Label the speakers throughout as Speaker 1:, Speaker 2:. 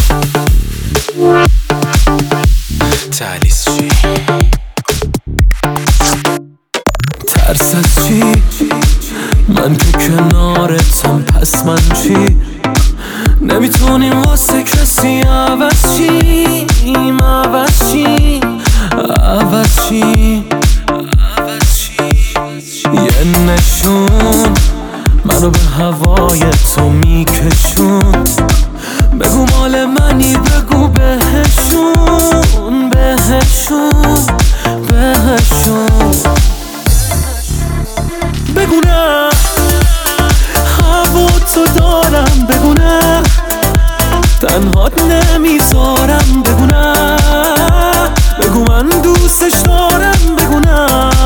Speaker 1: تهلیس چی؟
Speaker 2: ترس از چی؟ من که کنارتم، پس من چی؟ نمیتونیم واسه کسی عوض چیم، عوض چیم، عوض چیم. یه نشون منو به هوای تو میکشون، بگو مال منی، بگو بهشون، بهشون، بهشون. بگو نه هوا تو دارم، بگو نه تنهات نمیذارم، بگو نه بگو من دوستش دارم، بگو نه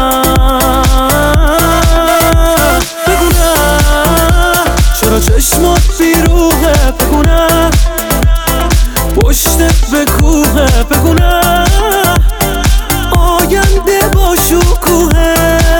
Speaker 2: بگو نه چرا چشمات بیروحه، بگو نه پشتت به کوهه، بگو نه آینده با شکوهه.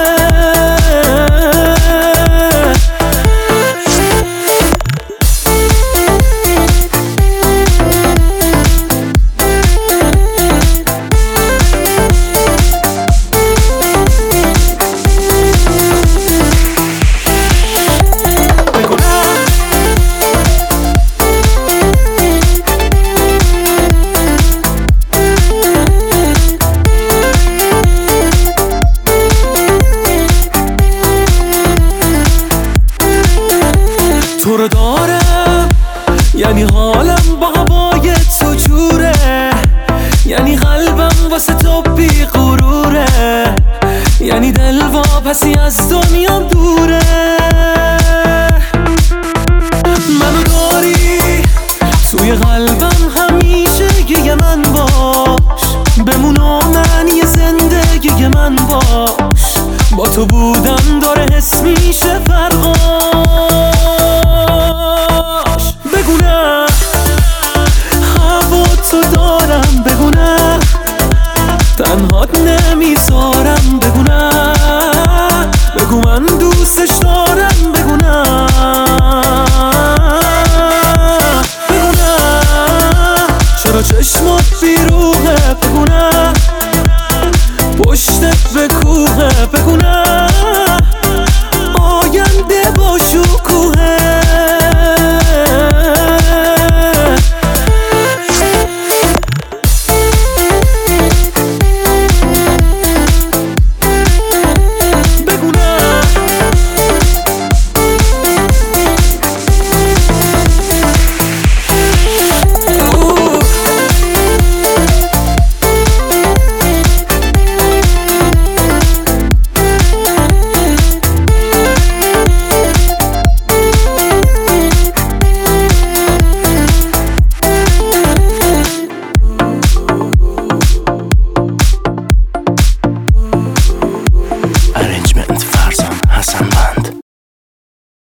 Speaker 2: تو رو دارم یعنی حالم با هوای تو جوره، یعنی قلبم واسه تو بی غروره، یعنی دل واپسی از دنیام دوره. منو داری توی قلبم همیشه، یه من باش بمون و معنی زندگی من باش، با تو بودن داره حس میشه فرقاش. بگو نه هوا تو دارم، بگو نه تنهات نمیذارم، بگو نه بگو من دوستش دارم،